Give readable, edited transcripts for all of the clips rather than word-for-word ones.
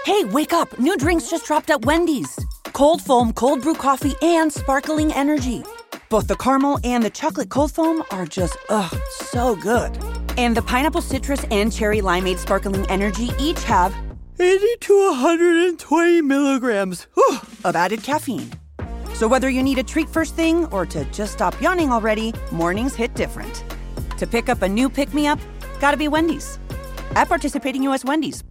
Hey, wake up. New drinks just dropped at Wendy's. Cold foam, cold brew coffee, and sparkling energy. Both the caramel and the chocolate cold foam are just, so good. And the pineapple citrus and cherry limeade sparkling energy each have 80 to 120 milligrams of added caffeine. So whether you need a treat first thing or to just stop yawning already, mornings hit different. To pick up a new pick-me-up, gotta be Wendy's. At participating U.S. Wendy's.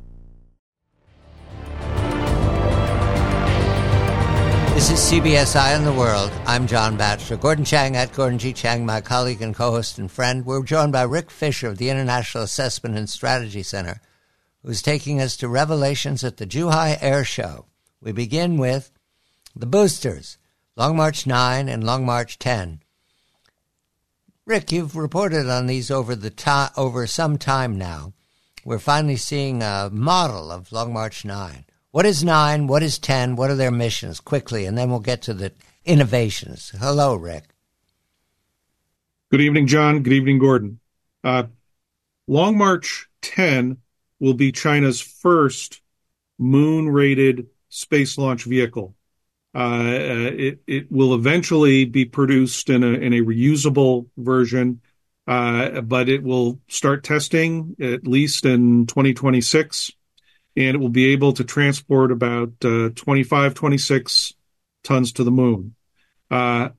This is CBS Eye on the World. I'm John Batchelor. Gordon Chang at Gordon G. Chang, my colleague and co-host and friend. We're joined by Rick Fisher of the International Assessment and Strategy Center, who's taking us to revelations at the Zhuhai Air Show. We begin with the boosters, Long March 9 and Long March 10. Rick, you've reported on these over some time now. We're finally seeing a model of Long March 9. What is 9? What is 10? What are their missions? Quickly, and then we'll get to the innovations. Hello, Rick. Good evening, John. Good evening, Gordon. Long March 10 will be China's first moon-rated space launch vehicle. It will eventually be produced in a reusable version, but it will start testing at least in 2026. And it will be able to transport about 26 tons to the moon. By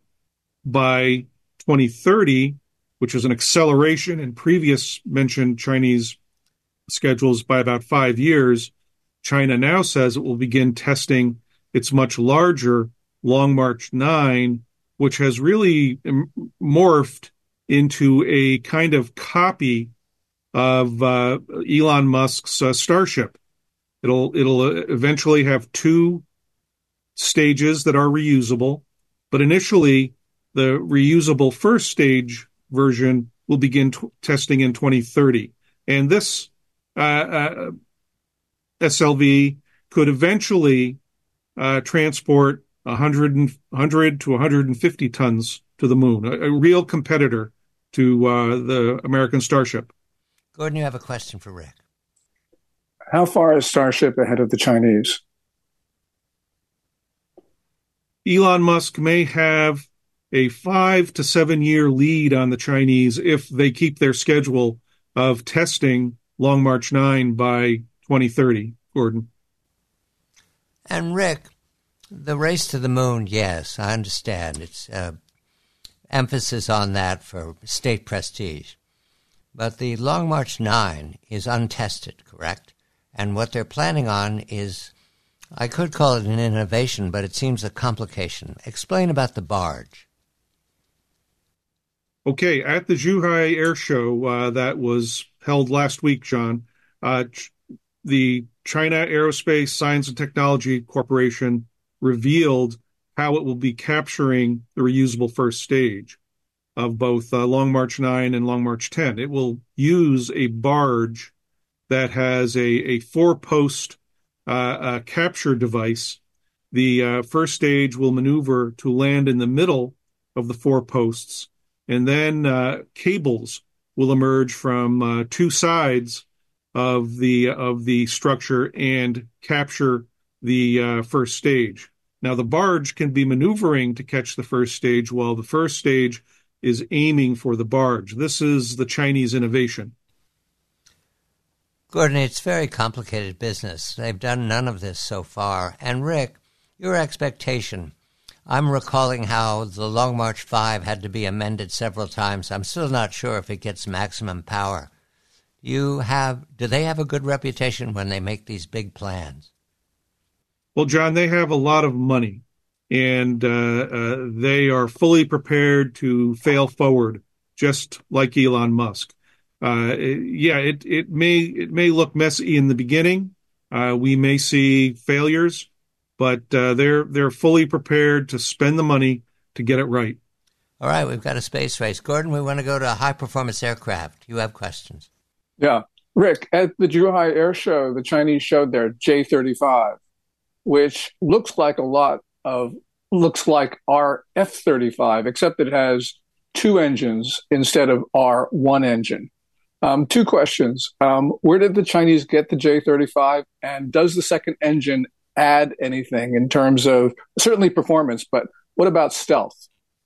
2030, which is an acceleration in previous mentioned Chinese schedules by about 5 years, China now says it will begin testing its much larger Long March 9, which has really morphed into a kind of copy of Elon Musk's Starship. It'll eventually have 2 stages that are reusable, but initially the reusable first stage version will begin testing in 2030. And this SLV could eventually transport 100 to 150 tons to the moon, a real competitor to the American Starship. Gordon, you have a question for Rick. How far is Starship ahead of the Chinese? Elon Musk may have a 5 to 7 year lead on the Chinese if they keep their schedule of testing Long March 9 by 2030, Gordon. And Rick, the race to the moon, yes, I understand. It's emphasis on that for state prestige. But the Long March 9 is untested, correct? And what they're planning on is, I could call it an innovation, but it seems a complication. Explain about the barge. Okay, at the Zhuhai Air Show that was held last week, John, the China Aerospace Science and Technology Corporation revealed how it will be capturing the reusable first stage of both Long March 9 and Long March 10. It will use a barge that has a 4-post capture device. The first stage will maneuver to land in the middle of the 4 posts, and then cables will emerge from 2 sides of the structure and capture the first stage. Now, the barge can be maneuvering to catch the first stage while the first stage is aiming for the barge. This is the Chinese innovation. Gordon, it's very complicated business. They've done none of this so far. And Rick, your expectation. I'm recalling how the Long March 5 had to be amended several times. I'm still not sure if it gets maximum power. Do they have a good reputation when they make these big plans? Well, John, they have a lot of money, and they are fully prepared to fail forward, just like Elon Musk. It may look messy in the beginning. We may see failures, but they're fully prepared to spend the money to get it right. All right, we've got a space race. Gordon, we want to go to high-performance aircraft. You have questions. Yeah. Rick, at the Zhuhai Air Show, the Chinese showed their J-35, which looks like our F-35, except it has 2 engines instead of our 1 engine. Two questions. Where did the Chinese get the J-35? And does the second engine add anything in terms of certainly performance, but what about stealth?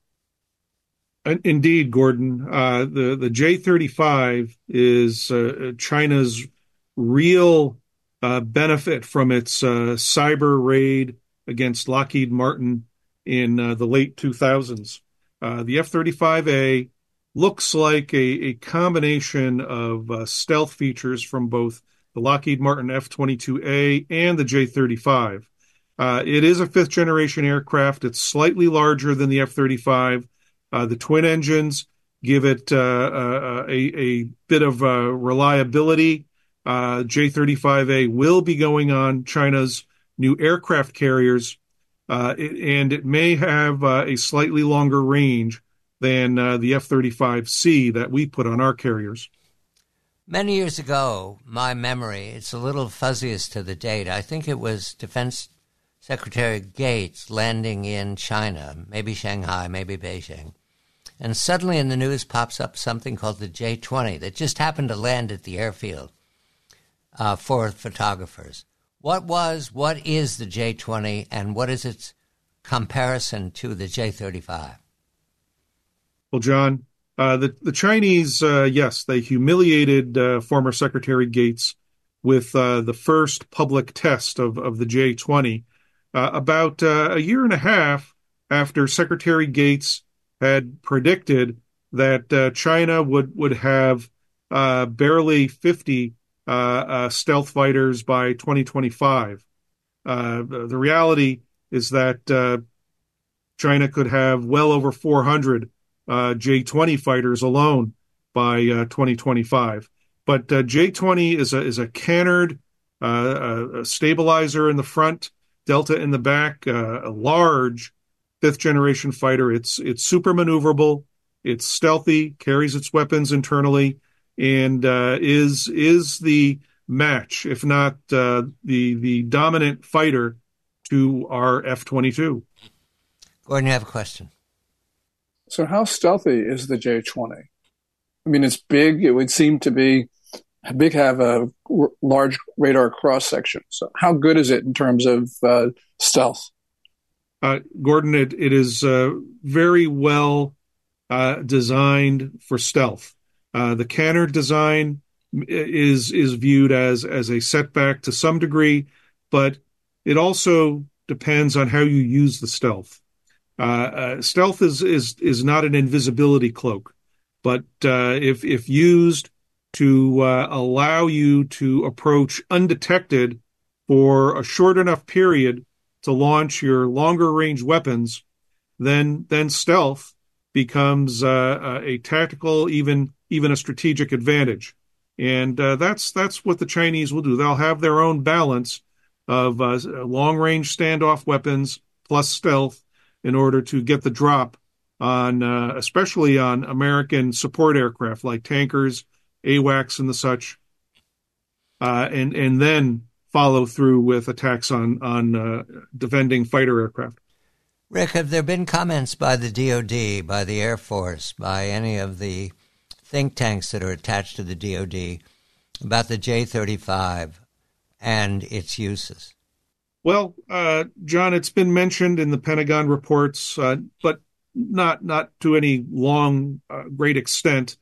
Indeed, Gordon. The J-35 is China's real benefit from its cyber raid against Lockheed Martin in the late 2000s. The F-35A looks like a combination of stealth features from both the Lockheed Martin F-22A and the J-35. It is a fifth generation aircraft. It's slightly larger than the F-35. The twin engines give it a bit of reliability. J-35A will be going on China's new aircraft carriers, and it may have a slightly longer range than the F-35C that we put on our carriers. Many years ago, my memory, it's a little fuzzy as to the date. I think it was Defense Secretary Gates landing in China, maybe Shanghai, maybe Beijing. And suddenly in the news pops up something called the J-20 that just happened to land at the airfield for photographers. What is the J-20, and what is its comparison to the J-35? Well, John, the Chinese, yes, they humiliated former Secretary Gates with the first public test of the J-20 about a year and a half after Secretary Gates had predicted that China would have barely 50 stealth fighters by 2025. The reality is that China could have well over 400 J-20 fighters alone by 2025. But J-20 is a canard, a stabilizer in the front, delta in the back, a large fifth generation fighter. It's super maneuverable. It's stealthy, carries its weapons internally, and is the match, if not the dominant fighter to our F-22. Gordon, you have a question. So how stealthy is the J-20? I mean, it's big. It would seem to be big, have a large radar cross section. So how good is it in terms of stealth? Gordon, it is very well designed for stealth. The canard design is viewed as a setback to some degree, but it also depends on how you use the stealth. Stealth is not an invisibility cloak, but if used to allow you to approach undetected for a short enough period to launch your longer range weapons, then stealth becomes a tactical, even a strategic advantage. And that's what the Chinese will do. They'll have their own balance of long range standoff weapons plus stealth in order to get the drop on, especially on American support aircraft like tankers, AWACS, and the such, and then follow through with attacks on defending fighter aircraft. Rick, have there been comments by the DoD, by the Air Force, by any of the think tanks that are attached to the DoD about the J-35 and its uses? Well, John, it's been mentioned in the Pentagon reports, but not to any great extent.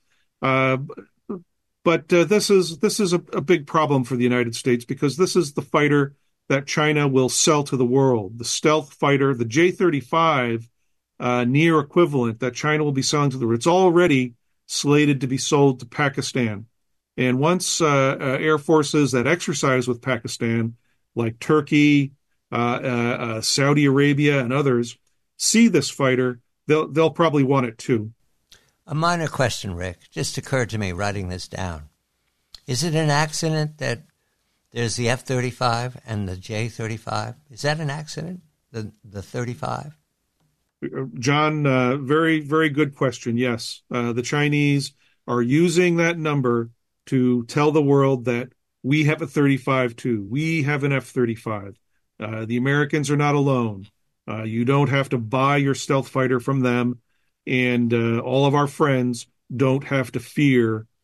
But this is a big problem for the United States because this is the fighter that China will sell to the world. The stealth fighter, the J-35 near equivalent that China will be selling to the world. It's already slated to be sold to Pakistan. And once air forces that exercise with Pakistan, like Turkey, Saudi Arabia, and others, see this fighter, they'll probably want it too. A minor question, Rick, just occurred to me writing this down. Is it an accident that there's the F-35 and the J-35? Is that an accident, the 35? John, very, very good question. Yes, the Chinese are using that number to tell the world that we have a 35 too. We have an F-35. The Americans are not alone. You don't have to buy your stealth fighter from them. And all of our friends don't have to fear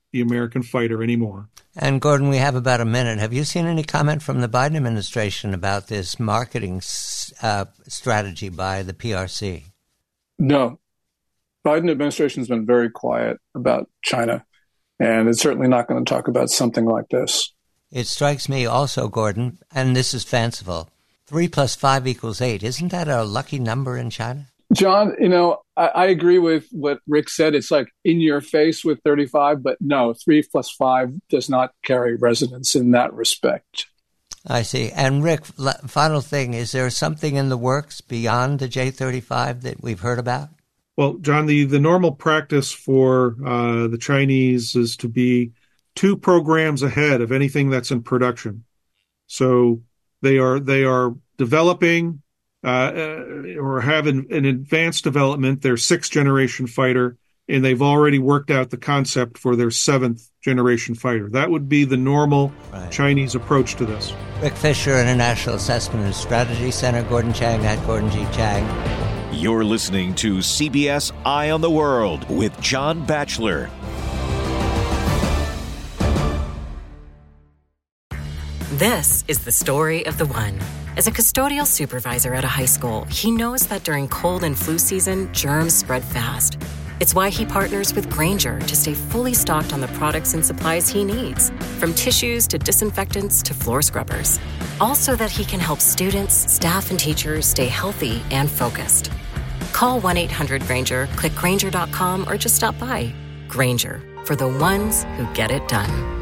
the American fighter anymore. And Gordon, we have about a minute. Have you seen any comment from the Biden administration about this marketing strategy by the PRC? No. Biden administration has been very quiet about China, and it's certainly not going to talk about something like this. It strikes me also, Gordon, and this is fanciful, 3 + 5 = 8. Isn't that a lucky number in China? John, I agree with what Rick said. It's like in your face with 35, but no, 3 + 5 does not carry resonance in that respect. I see. And Rick, final thing, is there something in the works beyond the J-35 that we've heard about? Well, John, the normal practice for the Chinese is to be 2 programs ahead of anything that's in production. So they are developing or have an advanced development their 6th generation fighter, and they've already worked out the concept for their 7th generation fighter. That would be the normal Chinese approach to this. Rick Fisher, International Assessment and Strategy Center. Gordon Chang at Gordon G. Chang. You're listening to CBS Eye on the World with John Batchelor. This is the story of the one. As a custodial supervisor at a high school, he knows that during cold and flu season, germs spread fast. It's why he partners with Grainger to stay fully stocked on the products and supplies he needs, from tissues to disinfectants to floor scrubbers. All so that he can help students, staff, and teachers stay healthy and focused. Call 1-800-GRAINGER, click Grainger.com, or just stop by. Grainger, for the ones who get it done.